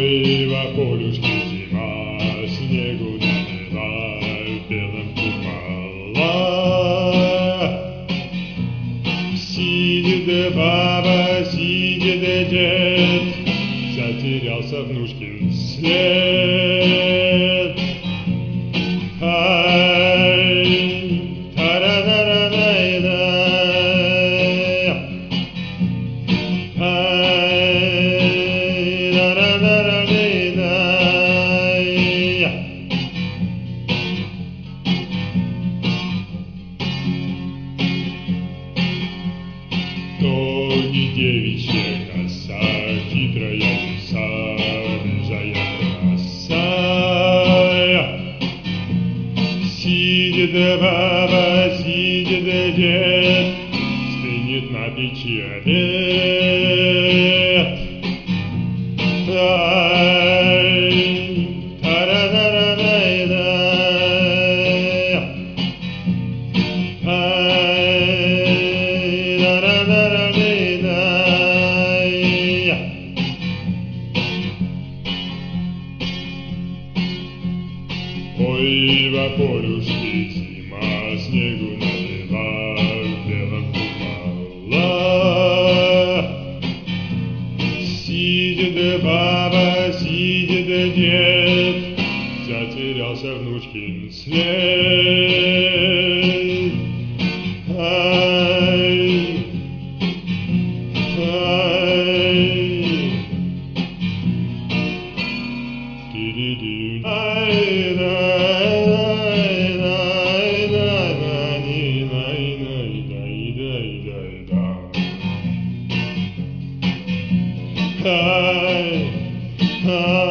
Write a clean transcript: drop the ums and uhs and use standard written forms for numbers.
Ой, во полюшке зима, снегу наливает белым купола. Сидит да баба, сидит да дед, затерялся внучкин след. Ай, та-ра-ра-ра-ра-ра, ай, ра-ра-ра-ра-ра-ра. То не девичья коса, хитрая лиса, рыжая краса. Сидит да баба, сидит да дед, стынет на печи обед. Ай, та-ра-ра-ра-ра-ра, ай, ра-ра-ра-ра-ра. Ой, во полюшке зима, снегу наливает белым купола. Сидит да баба, сидит да дед, затерялся внучкин след. Ай, ай, ти-ди-ди, ай, ай, ай.